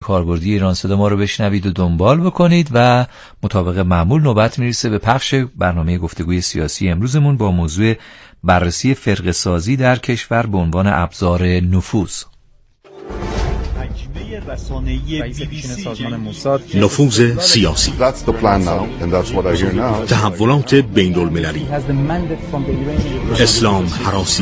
کاربردی ایران صدا ما رو بشنوید و دنبال بکنید و مطابق معمول نوبت میرسه به پخش برنامه گفتگوی سیاسی امروزمون با موضوع بررسی فرقه‌سازی در کشور به عنوان ابزار نفوذ. نفوذ سیاسی، تحولات بین المللی، اسلام هراسی،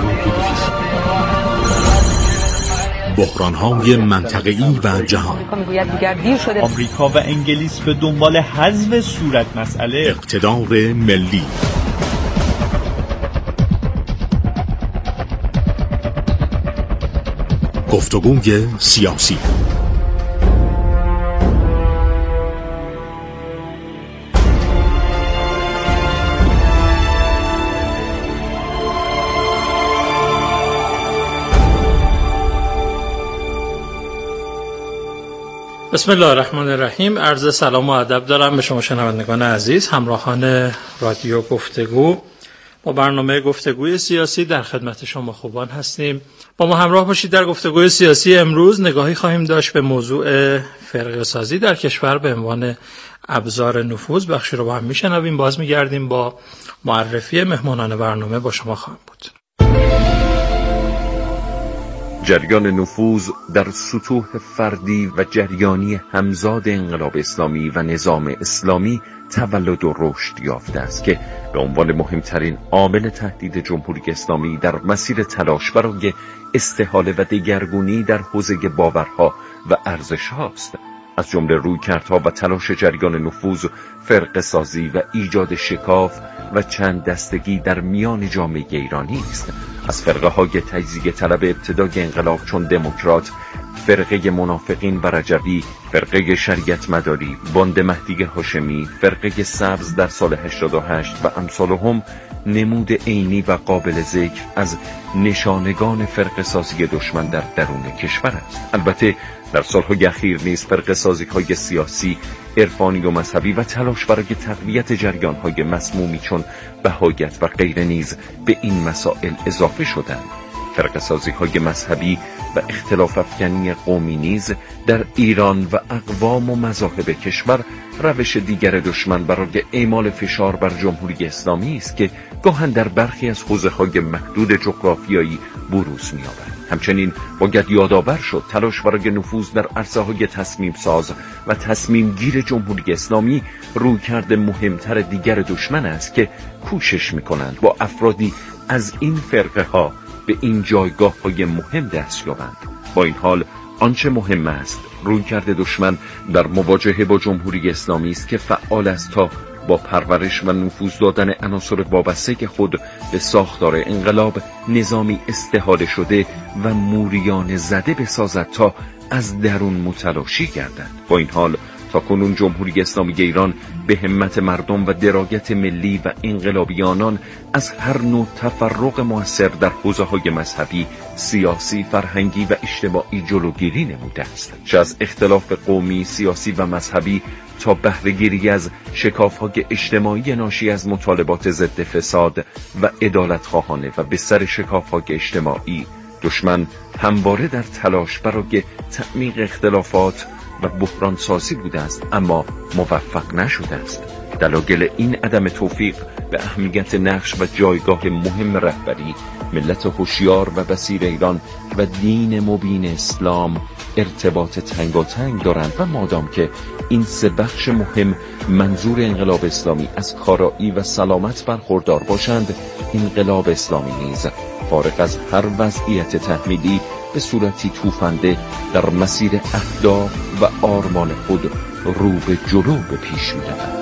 بحران‌های منطقه‌ای و جهان. آمریکا و انگلیس به دنبال حذف صورت مسئله، اقتدار ملی. گفتگوی سیاسی. بسم الله الرحمن الرحیم. عرض سلام و ادب دارم به شما شنوندگان عزیز، همراهان رادیو گفتگو. با برنامه گفتگوی سیاسی در خدمت شما خوبان هستیم. با ما همراه باشید. در گفتگوی سیاسی امروز نگاهی خواهیم داشت به موضوع فرقه‌سازی در کشور به عنوان ابزار نفوذ. بخشی رو با هم میشنویم، باز میگردیم با معرفی مهمانان برنامه با شما خواهم بود. جریان نفوذ در سطوح فردی و جریانی همزاد انقلاب اسلامی و نظام اسلامی تولد و رشد یافته است که به عنوان مهمترین عامل تهدید جمهوری اسلامی در مسیر تلاش برای استحاله و دگرگونی در حوزه باورها و ارزش‌ها است. از جمله رویکردها و تلاش جریان نفوذ، فرقه‌سازی و ایجاد شکاف و چند دستگی در میان جامعه ایرانی است. از فرقه‌های تجزیه طلب ابتدای انقلاب چون دموکرات، فرقه منافقین و رجوی، فرقه شریعت مداری، باند مهدی هاشمی، فرقه سبز در سال 88 و امثالهم نمود عینی و قابل ذکر از نشانگان فرقه‌سازی دشمن در درون کشور است. البته در سالهای اخیر نیز فرقه‌سازی‌های سیاسی، عرفانی و مذهبی و تلاش برای تقویت جریان‌های مسمومی چون بهایت و غیره نیز به این مسائل اضافه شدند. فرقه‌سازی‌های مذهبی و اختلاف افکنی قومی نیز در ایران و اقوام و مذاهب کشور روش دیگر دشمن برای اعمال فشار بر جمهوری اسلامی است که گاهن در برخی از حوزه‌های محدود جغرافیایی بروز می‌یابد. همچنین باید یادآور شد تلاش برای نفوذ در عرصه‌های تصمیم ساز و تصمیم گیر جمهوری اسلامی رویکرد مهمتر دیگر دشمن است که کوشش می‌کنند با افرادی از این فرقه‌ها به این جایگاه‌های مهم دست یابند. با این حال آنچه مهم است رویکرد دشمن در مواجهه با جمهوری اسلامی است که فعال است تا با پرورش و نفوذ دادن عناصر وابسته خود به ساختار انقلاب نظامی استحاله شده و موریانه زده بسازد تا از درون متلاشی گردد. با این حال تاکنون جمهوری اسلامی ایران به همت مردم و درایت ملی و انقلابیانان از هر نوع تفرق مؤثر در حوزه‌های مذهبی، سیاسی، فرهنگی و اجتماعی جلوگیری نموده است. چه از اختلاف قومی، سیاسی و مذهبی تا بهره‌گیری از شکاف‌های اجتماعی ناشی از مطالبات ضد فساد و عدالت‌خواهانه و به سر شکاف‌های اجتماعی، دشمن همواره در تلاش برای تعمیق اختلافات و بحران سازی بوده است، اما موفق نشده است. دلایل این عدم توفیق به اهمیت نقش و جایگاه مهم رهبری، ملت هوشیار و بصیر ایران و دین مبین اسلام ارتباط تنگاتنگ دارند و مادام که این سه بخش مهم منظور انقلاب اسلامی از کارایی و سلامت برخوردار باشند، انقلاب اسلامی نیز فارغ از هر وضعیت تحمیلی به صورتی توفنده در مسیر اهداف و آرمان خود رو به جلو به پیش می‌رود.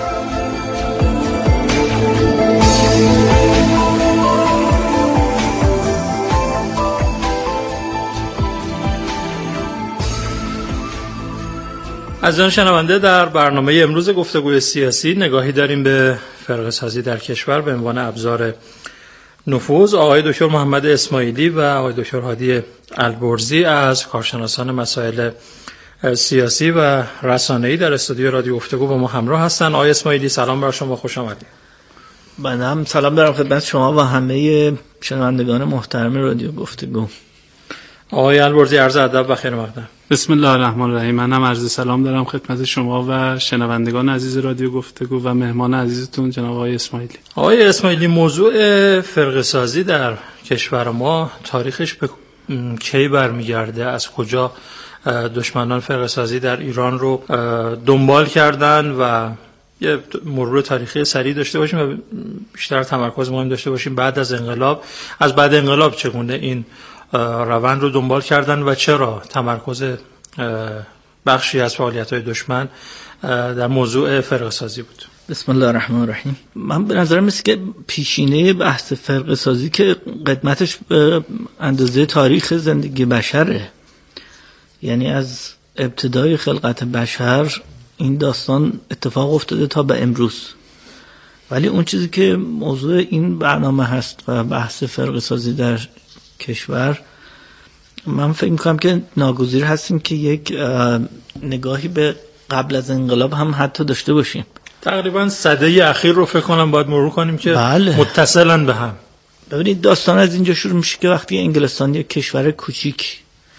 عزیزان شنونده، در برنامه امروز گفتگوی سیاسی نگاهی داریم به فرقه‌سازی در کشور به عنوان ابزار نفوذ. آقای دکتر محمد اسماعیلی و آقای دکتر هادی البرزی از کارشناسان مسائل سیاسی و رسانه‌ای در استودیو رادیو گفتگو با ما همراه هستند. آقای اسماعیلی سلام بر شما، خوش آمدید. من هم سلام دارم خدمت شما و همه شنوندگان محترم رادیو گفتگو. آقای البرزی عرض ادب و خیر مقدم. بسم الله الرحمن الرحیم. منم عرض سلام دارم خدمت شما و شنوندگان عزیز رادیو گفتگو و مهمان عزیزتون جناب آقای اسماعیلی. آقای اسماعیلی، موضوع فرقه سازی در کشور ما تاریخش به کی برمیگرده؟ از کجا دشمنان فرقه سازی در ایران رو دنبال کردن و یه مرور تاریخی سریع داشته باشیم و بیشتر تمرکز مهم داشته باشیم بعد از انقلاب. از بعد انقلاب چگونه این روند رو دنبال کردن و چرا تمرکز بخشی از فعالیت‌های دشمن در موضوع فرقه سازی بود؟ بسم الله الرحمن الرحیم. من به نظرم مثل که پیشینه بحث فرقه سازی که قدمتش به اندازه تاریخ زندگی بشره، یعنی از ابتدای خلقت بشر این داستان اتفاق افتاده تا به امروز. ولی اون چیزی که موضوع این برنامه هست و بحث فرقه سازی در کشور، من فکر میکنم که ناگزیر هستیم که یک نگاهی به قبل از انقلاب هم حتی داشته باشیم. تقریبا سده اخیر رو فکر کنم باید مرور کنیم که بله. متصلن به هم. ببینید داستان از اینجا شروع میشه که وقتی انگلستان یک کشور کوچیک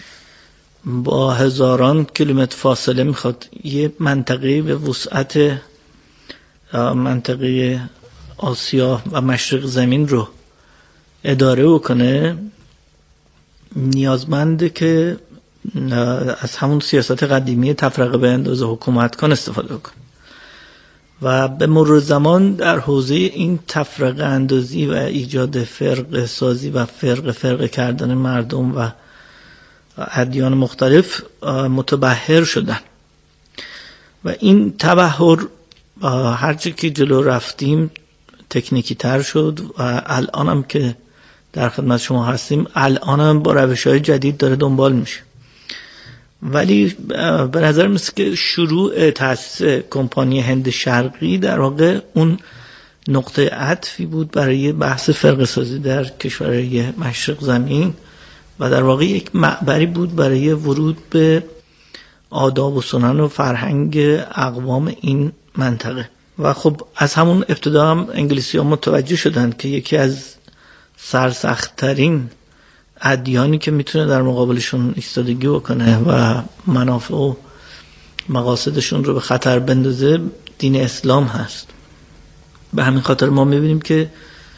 با هزاران کیلومتر فاصله میخواد یه منطقه به وسعت منطقه آسیا و مشرق زمین رو اداره بکنه، نیازمنده که از همون سیاست قدیمی تفرقه به اندازه حکومت کن استفاده کنه و به مرور زمان در حوزه این تفرقه اندازی و ایجاد فرقه سازی و فرقه کردن مردم و ادیان مختلف متبحر شدن و این تبحر هرچی که جلو رفتیم تکنیکی تر شد و الان هم که در خدمت شما هستیم الان هم با روش‌های جدید داره دنبال میشه. ولی به نظر مثل که شروع تأسیس کمپانی هند شرقی در واقع اون نقطه عطفی بود برای بحث فرقه سازی در کشورهای مشرق زمین و در واقع یک معبری بود برای ورود به آداب و سنن و فرهنگ اقوام این منطقه. و خب از همون ابتدا هم انگلیسی ها متوجه شدن که یکی از سرسخت‌ترین ادیانی که میتونه در مقابلشون ایستادگی بکنه و منافع و مقاصدشون رو به خطر بندازه دین اسلام هست. به همین خاطر ما میبینیم که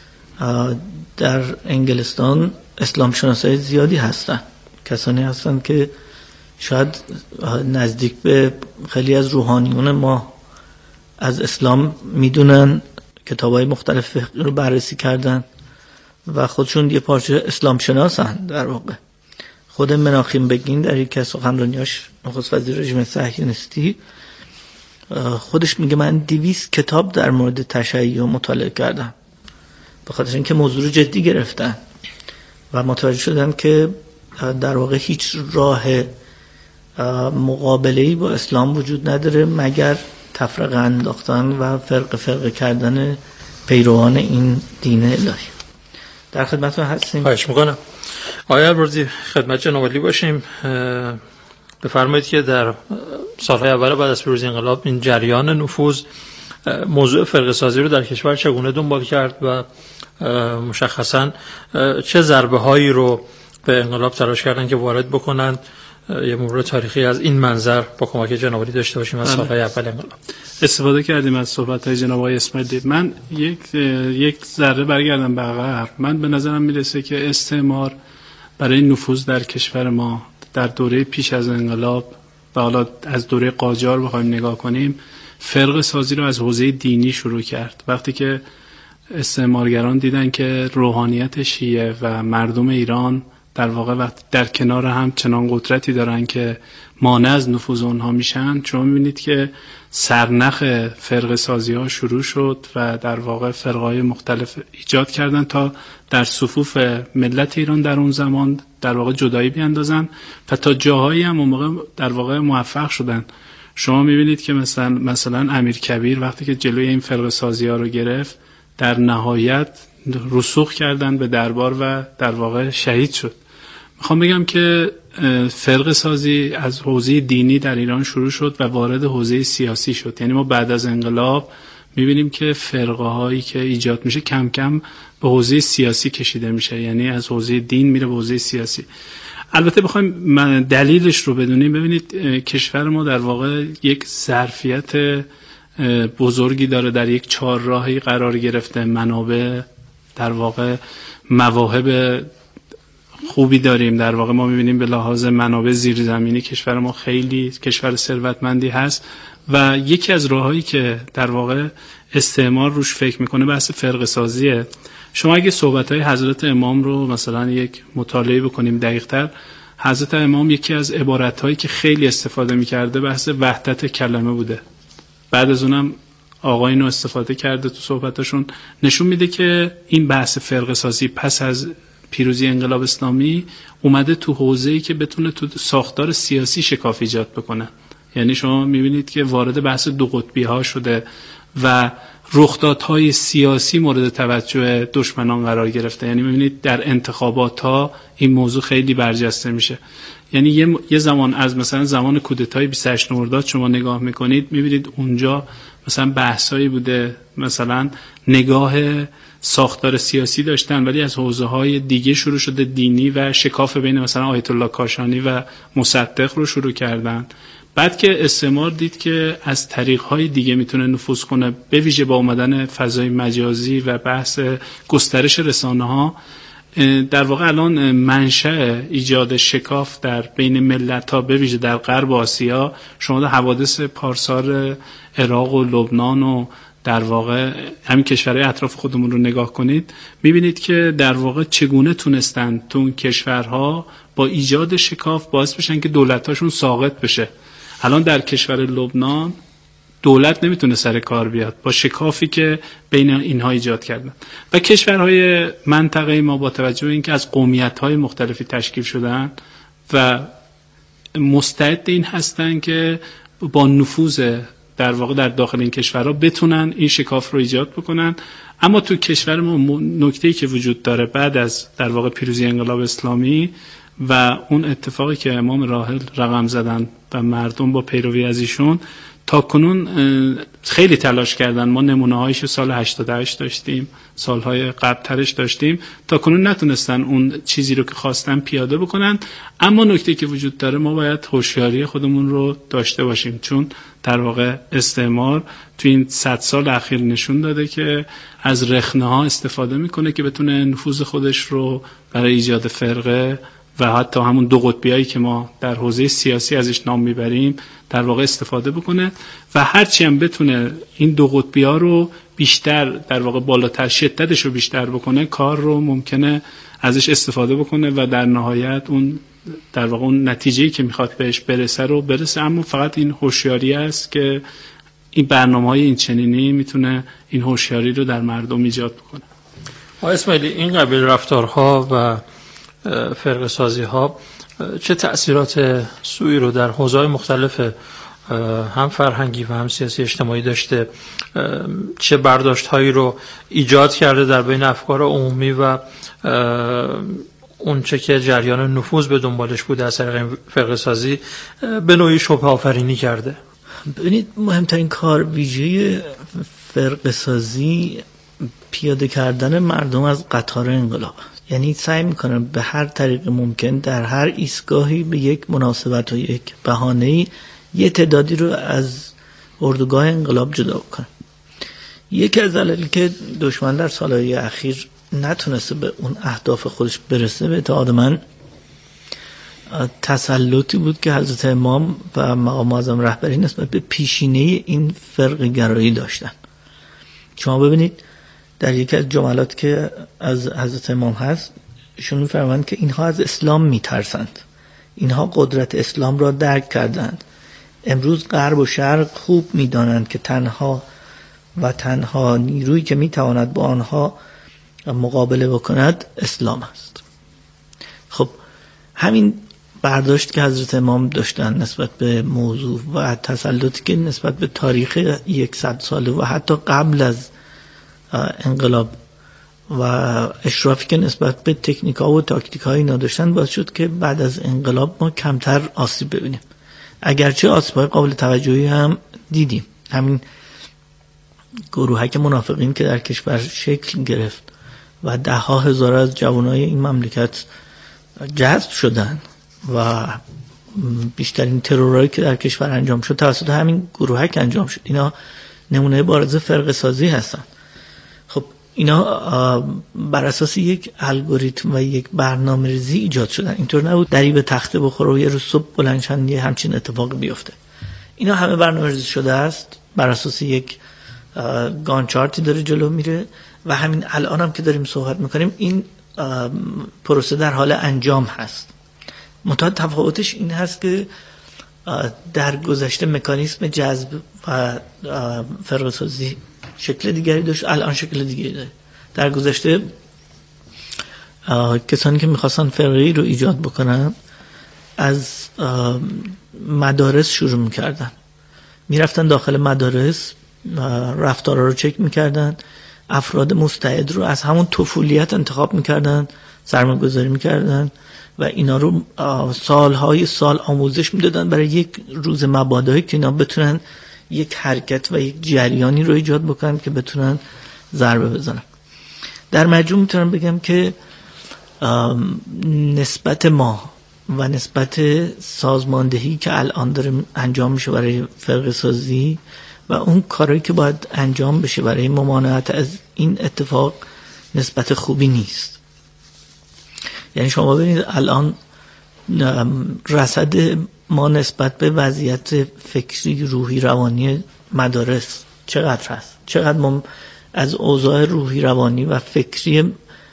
در انگلستان اسلام شناسای زیادی هستن، کسانی هستن که شاید نزدیک به خیلی از روحانیون ما از اسلام میدونن، کتابای مختلف رو بررسی کردن و خودشون یه پارچه اسلام شناسن. در واقع خود مناخیم بگین در یک از سخنرانیاش، نخست وزیر رژیم صهیونیستی، خودش میگه من 200 کتاب در مورد تشیع مطالعه کردم، به خاطر اینکه موضوع رو جدی گرفتن و متوجه شدن که در واقع هیچ راه مقابله‌ای با اسلام وجود نداره مگر تفرقه انداختن و فرقه کردن پیروان این دین الهی. در خدمتتون هستیم. خواهش میکنم. آقای البرزی، خدمت جناب عالی باشیم. بفرمایید که در سالهای اول بعد از پیروزی انقلاب این جریان نفوذ موضوع فرقه سازی رو در کشور چگونه دنبال کرد و مشخصاً چه ضربه هایی رو به انقلاب تلاش کردن که وارد بکنن. یه مرور تاریخی از این منظر با کمک جناب عالی داشته باشیم از سالهای اول انقلاب. استفاده کردیم از صحبت‌های جناب آقای اسماعیلی. من یک ذره برگردم به عقب. من به نظرم میرسه که استعمار برای نفوذ در کشور ما در دوره پیش از انقلاب و حالا از دوره قاجار بخوایم نگاه کنیم، فرقه سازی رو از حوزه دینی شروع کرد. وقتی که استعمارگران دیدن که روحانیت شیعه و مردم ایران در واقع وقت در کنار هم چنان قدرتی دارن که مانع از نفوذ اونها میشن، شما میبینید که سرنخ فرقه سازی ها شروع شد و در واقع فرقه های مختلف ایجاد کردن تا در صفوف ملت ایران در اون زمان در واقع جدایی بیاندازن و تا جاهایی هم اون موقع در واقع موفق شدن. شما میبینید که مثلا امیرکبیر وقتی که جلوی این فرقه سازی ها رو گرفت، در نهایت رسوخ کردن به دربار و در واقع شهید شد. میخوام بگم که فرقه سازی از حوزه دینی در ایران شروع شد و وارد حوزه سیاسی شد. یعنی ما بعد از انقلاب میبینیم که فرقه هایی که ایجاد میشه کم کم به حوزه سیاسی کشیده میشه، یعنی از حوزه دین میره به حوزه سیاسی. البته بخوایم دلیلش رو بدونیم، ببینید کشور ما در واقع یک ظرفیت بزرگی داره، در یک چهارراهی قرار گرفته، منابع در واقع مواهب خوبی داریم. در واقع ما می‌بینیم به لحاظ منابع زیرزمینی کشور ما خیلی کشور ثروتمندی هست و یکی از راههایی که در واقع استعمار روش فکر میکنه بحث فرقه سازیه. شما اگه صحبت‌های حضرت امام رو مثلا یک مطالعه بکنیم دقیق‌تر، حضرت امام یکی از عبارت‌هایی که خیلی استفاده می‌کرده بحث وحدت کلمه بوده. بعد از اونم آقا اینو استفاده کرده تو صحبتاشون، نشون میده که این بحث فرقه سازی پس از پیروزی انقلاب اسلامی اومده تو حوزه‌ای که بتونه تو ساختار سیاسی شکاف ایجاد بکنه. یعنی شما میبینید که وارد بحث دو قطبی ها شده و رخدادهای سیاسی مورد توجه دشمنان قرار گرفته. یعنی میبینید در انتخابات ها این موضوع خیلی برجسته میشه. یعنی یه زمان از مثلا زمان کودتای 28 مرداد شما نگاه میکنید میبینید اونجا مثلا بحثایی بوده، مثلا نگاه ساختار سیاسی داشتن ولی از حوزه‌های دیگه شروع شده، دینی و شکاف بین مثلا آیت الله کاشانی و مصدق رو شروع کردن. بعد که استعمار دید که از طریق‌های دیگه میتونه نفوذ کنه، به ویژه با اومدن فضای مجازی و بحث گسترش رسانه‌ها، در واقع الان منشأ ایجاد شکاف در بین ملت‌ها به ویژه در غرب آسیا، شما در حوادث پارسال عراق و لبنان و در واقع همین کشورهای اطراف خودمون رو نگاه کنید، میبینید که در واقع چگونه تونستن تو اون کشورها با ایجاد شکاف باعث بشن که دولتاشون ساقط بشه. الان در کشور لبنان دولت نمیتونه سر کار بیاد با شکافی که بین اینها ایجاد کردن. و کشورهای منطقه ما با توجه به اینکه از قومیت‌های مختلفی تشکیل شدن و مستعد این هستن که با نفوذ در واقع در داخل این کشورها بتونن این شکاف رو ایجاد بکنن. اما تو کشور ما نکته‌ای که وجود داره بعد از در واقع پیروزی انقلاب اسلامی و اون اتفاقی که امام راحل رقم زدن و مردم با پیروی از ایشون تا کنون خیلی تلاش کردن. ما نمونه‌هایش سال 88 داشتیم، سالهای قبل ترش داشتیم، تا کنون نتونستن اون چیزی رو که خواستن پیاده بکنن. اما نکته که وجود داره ما باید هوشیاری خودمون رو داشته باشیم، چون در واقع استعمار تو این 100 سال اخیر نشون داده که از رخنه‌ها استفاده میکنه که بتونه نفوذ خودش رو برای ایجاد فرقه و حتی همون دو قطبیایی که ما در حوزه سیاسی ازش نام میبریم در واقع استفاده بکنه و هرچی هم بتونه این دو قطبی‌ها رو بیشتر در واقع بالاتر شدتش رو بیشتر بکنه، کار رو ممکنه ازش استفاده بکنه و در نهایت اون در واقع اون نتیجه‌ای که میخواد بهش برسه. اما فقط این هوشیاری است که این برنامه‌های این چنینی میتونه این هوشیاری رو در مردم ایجاد بکنه. اسماعیلی، این قبیل رفتارها و فرقه سازی ها چه تأثیرات سوئی رو در حوزه‌های مختلف هم فرهنگی و هم سیاسی اجتماعی داشته؟ چه برداشت هایی رو ایجاد کرده در بین افکار عمومی و اون چه که جریان نفوذ به دنبالش بوده از طریق فرقه سازی به نوعی شبهه آفرینی کرده؟ ببینید، مهمترین کار ویژه فرقه سازی پیاده کردن مردم از قطار انقلاب، یعنی سعی میکنن به هر طریق ممکن در هر ایستگاهی به یک مناسبت و یک بهانه‌ای یه تعدادی رو از اردوگاه انقلاب جدا کنن. یکی از دلایلی که دشمن در سالهای اخیر نتونسته به اون اهداف خودش برسه به اعتقاد من تسلطی بود که حضرت امام و مقام معظم رهبری نسبت به پیشینه این فرقه گرایی داشتن. شما ببینید در یکی از جملات که از حضرت امام هست، ایشون می‌فرمایند که اینها از اسلام میترسند، اینها قدرت اسلام را درک کردند. امروز غرب و شرق خوب میدانند که تنها نیرویی که میتواند با آنها مقابله بکند اسلام است. خب همین برداشت که حضرت امام داشتن نسبت به موضوع و تسلطی که نسبت به تاریخ 100 ساله و حتی قبل از انقلاب و اشرافی که نسبت به تکنیک‌ها و تاکتیک‌ها اینا داشتن باعث شد که بعد از انقلاب ما کمتر آسیب ببینیم، اگرچه آسیب‌های قابل توجهی هم دیدیم. همین گروهک منافقین که در کشور شکل گرفت و 10,000 از جوانای این مملکت جذب شدن و بیشترین ترورایی که در کشور انجام شد توسط همین گروهک انجام شد. اینا نمونه بارز فرقه سازی هستن. خب اینا بر اساس یک الگوریتم و یک برنامه‌ریزی ایجاد شدن. اینطور نبود دری به تخته بخوره و یه روز صبح بلند شن یه همچین اتفاقی بیفته. اینا همه برنامه‌ریزی شده است، بر اساس یک گانچارتی داره جلو میره و همین الان هم که داریم صحبت میکنیم این پروسه در حال انجام هست. منتها تفاوتش این هست که در گذشته مکانیسم جذب و فرقه سازی شکل دیگری داشت، الان شکل دیگری داره. در گذشته کسانی که میخواستن فرقه‌ای رو ایجاد بکنن از مدارس شروع میکردن، میرفتن داخل مدارس، رفتارها رو چک میکردن، افراد مستعد رو از همون طفولیت انتخاب میکردن، سرمایه‌گذاری میکردن و اینا رو سالهای سال آموزش میدادن برای یک روز مبادایی که اینا بتونن یک حرکت و یک جریانی رو ایجاد بکنن که بتونن ضربه بزنن. در مجموع میتونم بگم که نسبت ما و نسبت سازماندهی که الان داره انجام میشه برای فرقه سازی و اون کاری که باید انجام بشه برای ممانعت از این اتفاق نسبت خوبی نیست. یعنی شما ببینید الان رصد ما نسبت به وضعیت فکری، روحی، روانی مدارس چقدر هست، چقدر ما از اوضاع روحی، روانی و فکری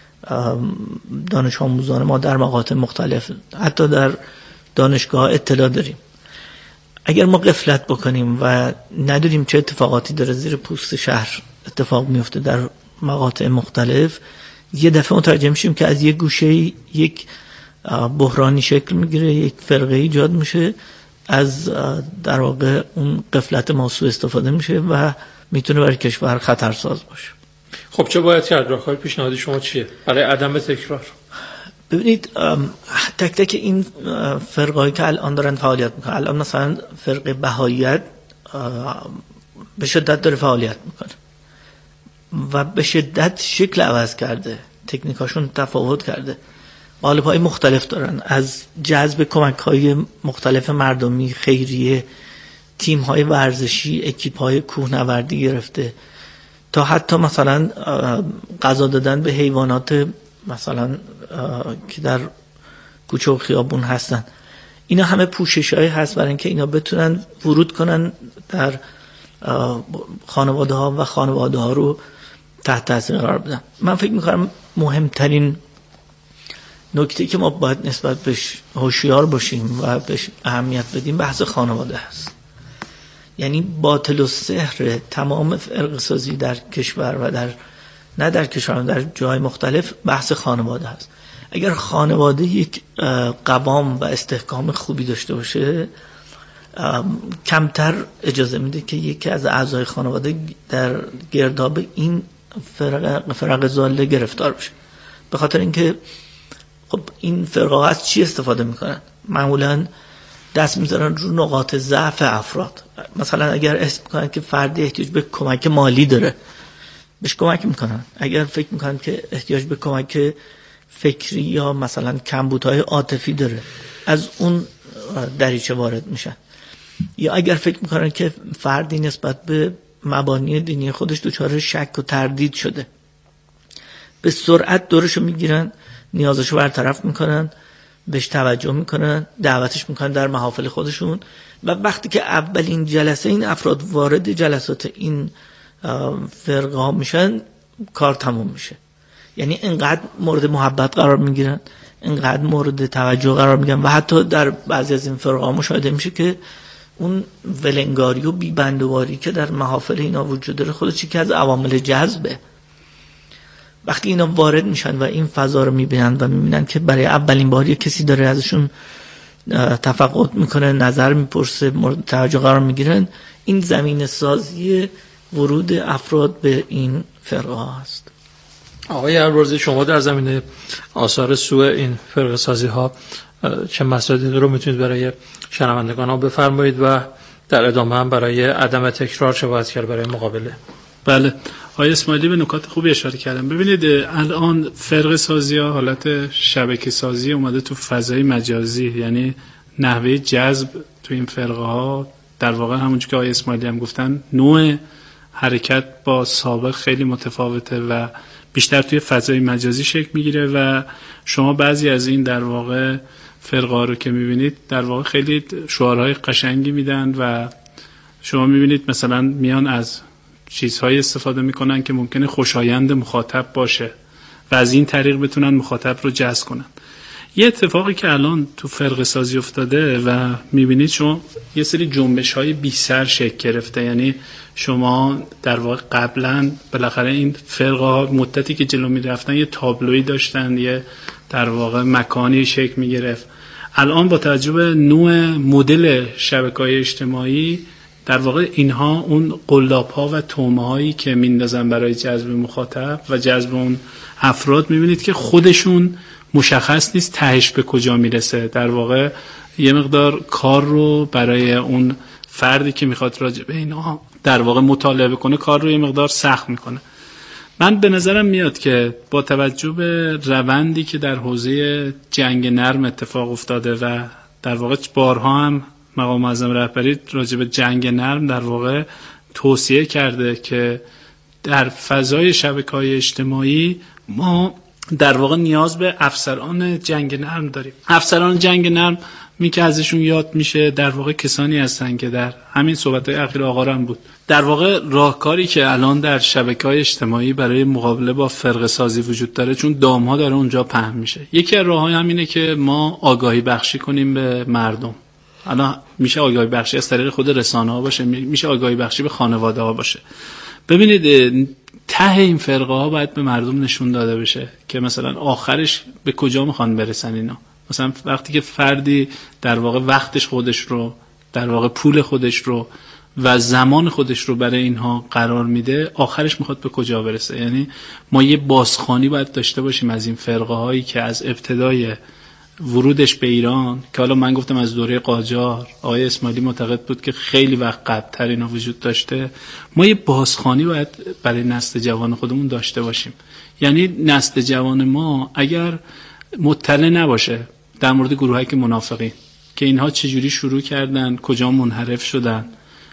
دانش آموزان ما در مقاطع مختلف حتی در دانشگاه اطلاع داریم. اگر ما غفلت بکنیم و ندونیم چه اتفاقاتی داره زیر پوست شهر اتفاق میفته در مقاطع مختلف، یه دفعه متوجه میشیم که از یک گوشه یک بحرانی شکل میگیره، یک فرقه ایجاد میشه، از در واقع اون غفلت ما سوء استفاده میشه و میتونه برای کشور خطرساز باشه. خب چه باید کرد؟ راهکار پیشنهادی شما چیه برای عدم تکرار؟ ببینید تک تک این فرقایی که الان دارن فعالیت میکنن، الان مثلا فرقه بهاییت به شدت داره فعالیت میکنه و به شدت شکل عوض کرده، تکنیکاشون تفاوت کرده، قالب‌های مختلف دارن، از جذب کمک‌های مختلف مردمی، خیریه، تیم‌های ورزشی، اکیپ‌های کوهنوردی گرفته تا حتی مثلا غذا دادن به حیوانات مثلا که در کوچه و خیابون هستن. اینا همه پوشش‌هایی هست برای اینکه اینا بتونن ورود کنن در خانواده‌ها و خانواده‌ها رو تحت تاثیر قرار بدن. من فکر می‌کنم مهمترین نکته که ما باید نسبت بهش هوشیار باشیم و بهش اهمیت بدیم بحث خانواده هست. یعنی باطل و سحر تمام فرقه سازی در کشور و نه در کشور، در جای مختلف بحث خانواده هست. اگر خانواده یک قوام و استحکام خوبی داشته باشه، کمتر اجازه میده که یکی از اعضای خانواده در گرداب این فرق ضاله گرفتار بشه. به خاطر اینکه خب این فرقه از چی استفاده میکنن؟ معمولا دست میذارن رو نقاط ضعف افراد. مثلا اگر اسم میکنن که فردی احتیاج به کمک مالی داره، بهش کمک میکنن. اگر فکر میکنن که احتیاج به کمک فکری یا مثلا کمبودهای عاطفی داره، از اون دریچه وارد میشن. یا اگر فکر میکنن که فردی نسبت به مبانی دینی خودش دچار شک و تردید شده، به سرعت دورشو میگیرن، نیازشو برطرف میکنن، بهش توجه میکنن، دعوتش میکنن در محافل خودشون و وقتی که اولین جلسه این افراد وارد جلسات این فرقه ها میشن، کار تموم میشه. یعنی انقدر مورد محبت قرار میگیرن، انقدر مورد توجه قرار میگیرن و حتی در بعضی از این فرقه ها مشاهده میشه که اون ولنگاری و بیبندواری که در محافل اینا وجود داره خودش یکی از عوامل جذبه. وقتی اینا وارد میشن و این فضا رو میبینن و میبینن که برای اولین بار یک کسی داره ازشون تفقد میکنه، نظر میپرسه، مورد توجه قرار میگیرن، این زمین سازی ورود افراد به این فرقه ها هست. آقای البرزی، شما در زمینه آثار سوء این فرقه سازی ها چه مسائلی رو میتونید برای شنوندگان ها بفرمایید و در ادامه هم برای عدم تکرار چه باید کرد برای مقابله؟ بله، آقای اسماعیلی به نکات خوبی اشاره کردن. ببینید الان فرقه سازی ها حالت شبکه سازی اومده تو فضای مجازی، یعنی نحوه جذب تو این فرقه ها در واقع همونجور که آقای اسماعیلی هم گفتن نوع حرکت با سابق خیلی متفاوته و بیشتر توی فضای مجازی شکل میگیره و شما بعضی از این در واقع فرقه ها رو که میبینید در واقع خیلی شعارهای قشنگی میدن و شما میبینید مثلا میان از چیزهای استفاده میکنن که ممکنه خوشایند مخاطب باشه و از این طریق بتونن مخاطب رو جذب کنن. یه اتفاقی که الان تو فرقه سازی افتاده و میبینید شما یه سری جنبش های بی سر شکل گرفته، یعنی شما در واقع قبلا بالاخره این فرقه ها مدتی که جلو میرفتن یه تابلویی داشتن، یه در واقع مکانی شکل میگرفت. الان با توجه به نوع مدل شبکه‌های اجتماعی در واقع اینها اون قلاب‌ها و تومه‌هایی که میندازن برای جذب مخاطب و جذب اون افراد، میبینید که خودشون مشخص نیست تهش به کجا میرسه. در واقع یه مقدار کار رو برای اون فردی که میخواد راجع به اینها در واقع مطالعه کنه کار رو یه مقدار سخت میکنه. من به نظرم میاد که با توجه به روندی که در حوزه جنگ نرم اتفاق افتاده و در واقع بارها هم مقام معظم رهبری راجع به جنگ نرم در واقع توصیه کرده که در فضای شبکه‌های اجتماعی ما در واقع نیاز به افسران جنگ نرم داریم. افسران جنگ نرم می که ازشون یاد میشه در واقع کسانی هستن که در همین صحبت‌های اخیر آقا هم بود، در واقع راهکاری که الان در شبکه‌های اجتماعی برای مقابله با فرقه سازی وجود داره، چون دام‌ها داره اونجا پهن میشه. یکی از راه‌های همینه که ما آگاهی بخشی کنیم به مردم. الان میشه آگاهی بخشی از طریق خود رسانه‌ها باشه، میشه آگاهی بخشی به خانواده‌ها باشه. ببینید ته این فرقه ها باید به مردم نشون داده بشه که مثلا آخرش به کجا میخوان برسن اینا. مثلا وقتی که فردی در واقع وقتش خودش رو، در واقع پول خودش رو و زمان خودش رو برای اینها قرار میده، آخرش میخواد به کجا برسه. یعنی ما یه بازخوانی باید داشته باشیم از این فرقه هایی که از ابتدای ورودش به ایران، که حالا من گفتم از دوره قاجار، آقای اسماعیلی معتقد بود که خیلی وقت قبل‌تر اینا وجود داشته، ما یه بازخوانی باید برای نسل جوان خودمون داشته باشیم. یعنی نسل جوان ما اگر مطلع نباشه در مورد گروهایی که منافقین، که اینها چجوری شروع کردن، کجا منحرف شدن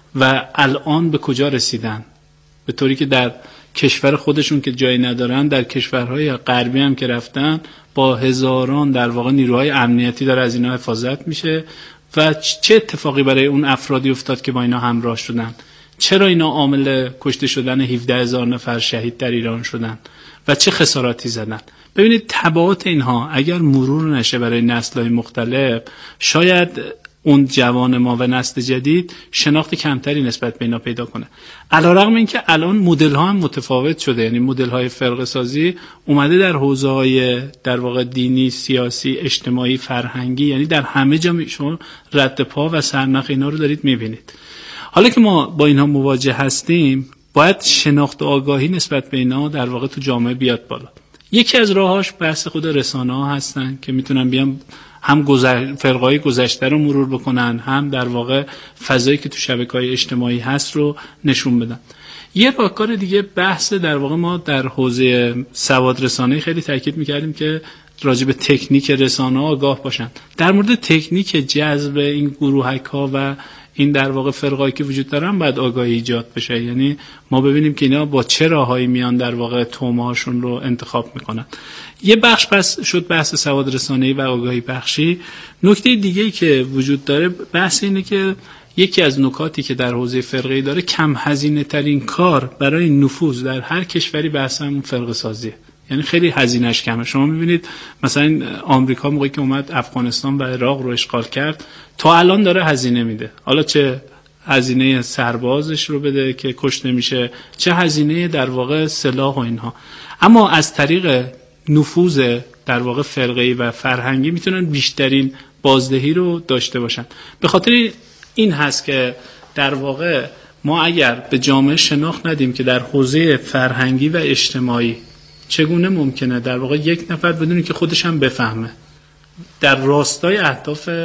و الان به کجا رسیدن، به طوری که در کشور خودشون که جایی ندارن، در کشورهای غربی هم که رفتن با هزاران در واقع نیروهای امنیتی داره از اینا حفاظت میشه و چه اتفاقی برای اون افرادی افتاد که با اینا همراه شدن، چرا اینا عامل کشته شدن 17,000 نفر شهید در ایران شدن و چه خساراتی زدن. ببینید تبعات اینها اگر مرور نشه برای نسل‌های مختلف، شاید اون جوان ما و نسل جدید شناخت کمتری نسبت به اینا پیدا کنه. علیرغم اینکه الان مدل ها هم متفاوت شده، یعنی مدل های فرقه سازی اومده در حوزه های در واقع دینی، سیاسی، اجتماعی، فرهنگی، یعنی در همه جا شما رد پا و سرنخ اینا رو دارید میبینید. حالا که ما با اینها مواجه هستیم، باید شناخت و آگاهی نسبت به اینا در واقع تو جامعه بیاد بالا. یکی از راهاش بحث خود رسانه ها هستن که میتونن بیان هم فرقای گذشته رو مرور بکنن، هم در واقع فضایی که تو شبکه‌های اجتماعی هست رو نشون بدن. یه راهکار دیگه بحث در واقع ما در حوزه سواد رسانه‌ای خیلی تاکید می‌کردیم که راجع به تکنیک رسانه‌ها آگاه باشن. در مورد تکنیک جذب این گروهک‌ها و این در واقع فرقایی که وجود دارن باید آگاهی ایجاد بشه. یعنی ما ببینیم که اینا با چه راههایی میان در واقع تومه‌هاشون رو انتخاب میکنن. یه بخش پس شد بحث سواد رسانه‌ای و آگاهی بخشی. نکته دیگه‌ای که وجود داره بحث اینه که یکی از نکاتی که در حوزه فرقه‌ای داره، کم هزینه ترین کار برای نفوذ در هر کشوری بحث همون فرقه سازیه. یعنی خیلی هزینه‌اش کمه. شما می‌بینید مثلا آمریکا موقعی که اومد افغانستان و عراق رو اشغال کرد، تا الان داره هزینه میده. حالا چه هزینه سربازش رو بده که کشته میشه، چه هزینه در واقع سلاح و اینها. اما از طریق نفوذ در واقع فرقه‌ای و فرهنگی میتونن بیشترین بازدهی رو داشته باشن. به خاطر این هست که در واقع ما اگر به جامعه شناخت ندیم که در حوزه فرهنگی و اجتماعی چگونه ممکنه در واقع یک نفر بدونی که خودش هم بفهمه در راستای اهداف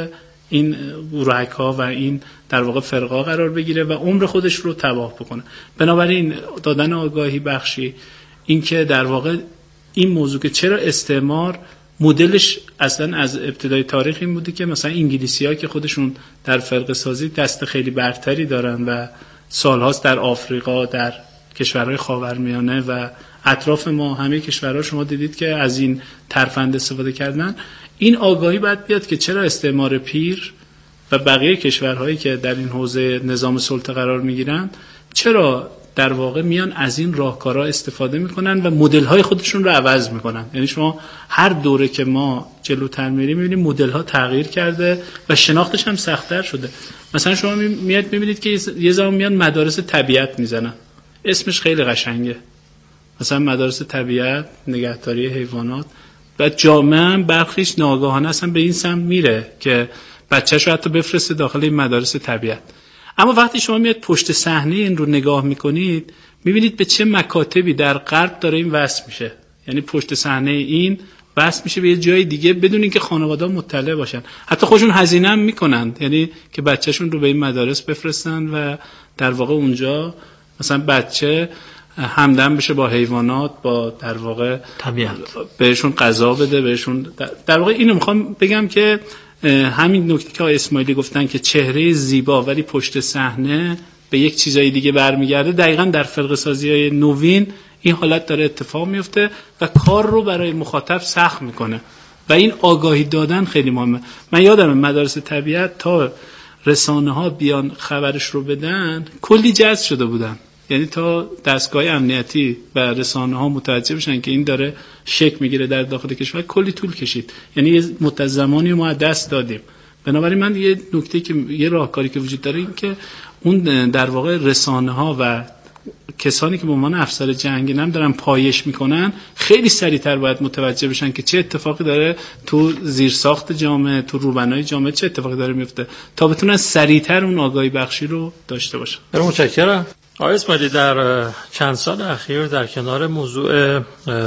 این گروهک‌ها و این در واقع فرقا قرار بگیره و عمر خودش رو تباه بکنه. بنابراین دادن آگاهی بخشی، این که در واقع این موضوع که چرا استعمار مدلش اصلا از ابتدای تاریخ این بوده که مثلا انگلیسی‌ها که خودشون در فرقه سازی دست خیلی برتری دارن و سالهاست در آفریقا، در کشورهای خاورمیانه و اطراف ما همه کشورها شما دیدید که از این ترفند استفاده کردن. این آگاهی باید بیاد که چرا استعمار پیر و بقیه کشورهایی که در این حوزه نظام سلطه قرار میگیرن چرا در واقع میان از این راهکارها استفاده میکنن و مدل‌های خودشون رو عوض میکنن. یعنی شما هر دوره که ما جلوتر میریم میبینیم مدل‌ها تغییر کرده و شناختش هم سخت‌تر شده. مثلا شما میاد میبینید که یه زمان میان مدارس طبیعت میزنن، اسمش خیلی قشنگه، مثلا مدارس طبیعت، نگهداری حیوانات، و جامعه هم برخیش ناگهانه اصلا به این سمت میره که بچه‌ش رو حتی بفرسته داخل این مدارس طبیعت. اما وقتی شما میاد پشت صحنه این رو نگاه میکنید میبینید به چه مکاتبی در غرب داره این وصل میشه. یعنی پشت صحنه این وصل میشه به یه جای دیگه بدون اینکه خانواده‌ها مطلع باشن، حتی خودشون هزینه هم میکنن، یعنی که بچه‌شون رو به این مدارس بفرستن و در واقع اونجا مثلا بچه همدم بشه با حیوانات، با در واقع طبیعت، بهشون غذا بده، بهشون در واقع اینو میخوام بگم که همین نکته که اسماعیلی گفتن که چهره زیبا ولی پشت صحنه به یک چیزای دیگه برمیگرده، دقیقاً در فرقه سازی‌های نوین این حالت داره اتفاق میفته و کار رو برای مخاطب سخت میکنه و این آگاهی دادن خیلی مهمه. من یادمه مدارس طبیعت تا رسانه‌ها بیان خبرش رو بدن کلی جذب شده بودن، یعنی تا دستگاه امنیتی و رسانه‌ها متوجه بشن که این داره شکل میگیره در داخل کشور کلی طول کشید، یعنی یه مدت زمانی ما از دست دادیم. بنابراین من یه نکته که یه راهکاری که وجود داره این که اون در واقع رسانه‌ها و کسانی که به عنوان افسر جنگی هم دارن پایش میکنن خیلی سریعتر باید متوجه بشن که چه اتفاقی داره تو زیرساخت جامعه، تو روبنای جامعه چه اتفاقی داره میفته تا بتونن سریعتر اون آگاهی بخشی رو داشته باشن. متشکرم. آقای اسماعیلی، در چند سال اخیر در کنار موضوع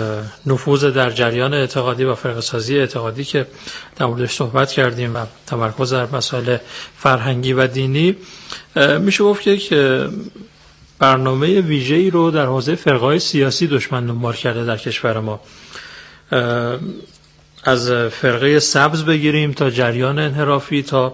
نفوذ در جریان اعتقادی و فرقه‌سازی اعتقادی که در موردش صحبت کردیم و تمرکز در مسائل فرهنگی و دینی، میشه گفت که برنامه ویژه‌ای رو در حوزه فرقه‌های سیاسی دشمن دنبال کرده در کشور ما. از فرقه سبز بگیریم تا جریان انحرافی، تا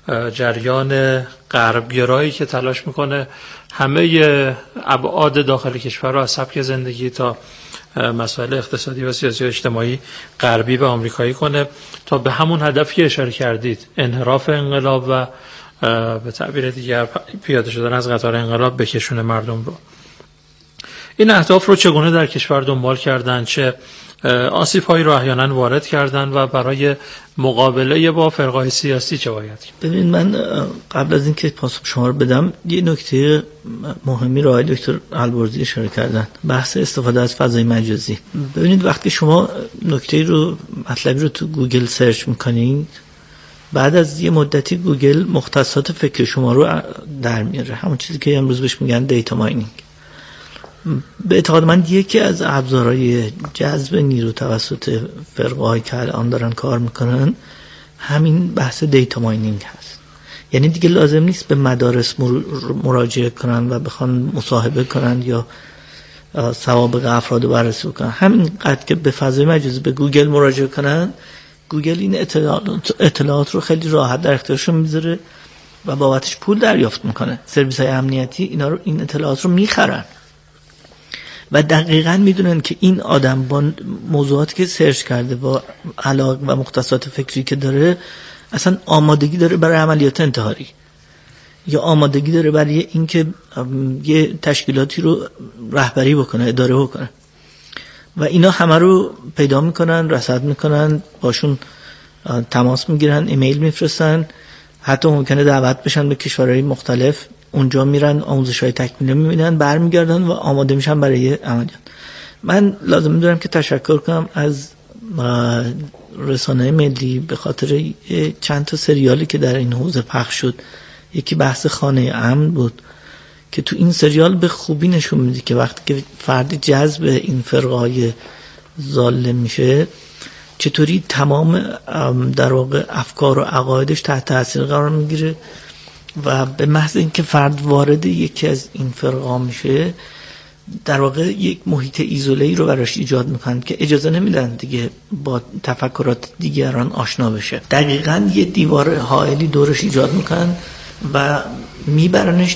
جریان غربگرایی که تلاش میکنه همه ابعاد داخل کشور را از سبک زندگی تا مسائل اقتصادی و سیاسی و اجتماعی غربی و آمریکایی کنه تا به همون هدفی که اشاره کردید، انحراف انقلاب و به تعبیر دیگر پیاده شدن از قطار انقلاب بکشونه مردم رو. این اهداف رو چگونه در کشور دنبال کردن، چه آسیب‌هایی رو احیانا وارد کردن و برای مقابله با فرقه‌های سیاسی چه باید کرد؟ ببینید، من قبل از اینکه پاسخ شما رو بدم یه نکته مهمی رو آقای دکتر البرزی اشاره کردن، بحث استفاده از فضای مجازی. ببینید وقتی شما نکته رو مطلبی رو تو گوگل سرچ میکنید، بعد از یه مدتی گوگل مختصات فکر شما رو در میاره، همون چیزی که امروز بهش میگن دیتا ماینینگ. به اعتقاد من یکی از ابزارهای جذب نیرو توسط فرقه‌هایی که الان دارن کار میکنن همین بحث دیتا ماینینگ هست. یعنی دیگه لازم نیست به مدارس مراجعه کنن و بخوان مصاحبه کنن یا سوابق افراد رو بررسی کنن. همین قد که به فضای مجازی به گوگل مراجعه کنن، گوگل این اطلاعات رو خیلی راحت در اختیارشون میذاره و بابتش پول دریافت میکنه. سرویس های امنیتی این اطلاعات رو میخرن و دقیقاً میدونن که این آدم با موضوعاتی که سرچ کرده و علاقه و مختصات فکری که داره اصلا آمادگی داره برای عملیات انتحاری یا آمادگی داره برای اینکه یه تشکیلاتی رو رهبری بکنه، اداره بکنه و اینا همه رو پیدا میکنن، رصد میکنن، باشون تماس میگیرن، ایمیل میفرستن، حتی ممکنه دعوت بشن به کشورهای مختلف، اونجا میرن آموزش‌های تکمیلی میبینن، برمیگردن و آماده میشن برای عملیات. من لازم میدونم که تشکر کنم از رسانه ملی به خاطر چند تا سریالی که در این حوزه پخش شد. یکی بحث خانه امن بود که تو این سریال به خوبی نشون میده که وقتی که فردی جذب این فرقه‌های ظالم میشه چطوری تمام در واقع افکار و عقایدش تحت تاثیر قرار میگیره و به محض اینکه فرد وارد یکی از این فرقا میشه در واقع یک محیط ایزوله‌ای رو براش ایجاد میکنن که اجازه نمیدن دیگه با تفکرات دیگران آشنا بشه. دقیقاً یه دیوار حائلی دورش ایجاد میکنن و میبرنش